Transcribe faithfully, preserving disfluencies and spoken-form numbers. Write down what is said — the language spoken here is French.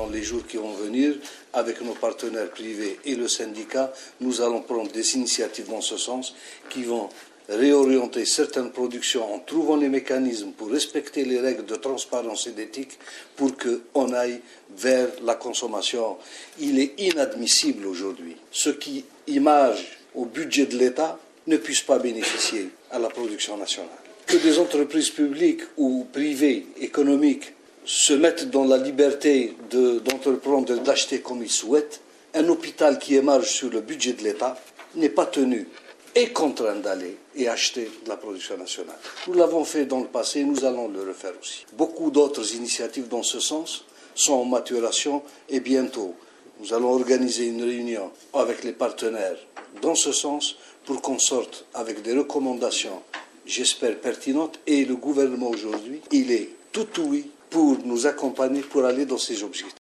dans les jours qui vont venir, avec nos partenaires privés et le syndicat, nous allons prendre des initiatives dans ce sens qui vont réorienter certaines productions en trouvant les mécanismes pour respecter les règles de transparence et d'éthique pour qu'on aille vers la consommation. Il est inadmissible aujourd'hui ce qui image au budget de l'État ne puisse pas bénéficier à la production nationale. Que des entreprises publiques ou privées, économiques, se mettent dans la liberté de, d'entreprendre et d'acheter comme ils souhaitent, un hôpital qui émarge sur le budget de l'État n'est pas tenu et contraint d'aller et acheter de la production nationale. Nous l'avons fait dans le passé, nous allons le refaire aussi. Beaucoup d'autres initiatives dans ce sens sont en maturation et bientôt, nous allons organiser une réunion avec les partenaires dans ce sens pour qu'on sorte avec des recommandations, j'espère pertinentes, et le gouvernement aujourd'hui, il est tout oui pour nous accompagner pour aller dans ces objectifs.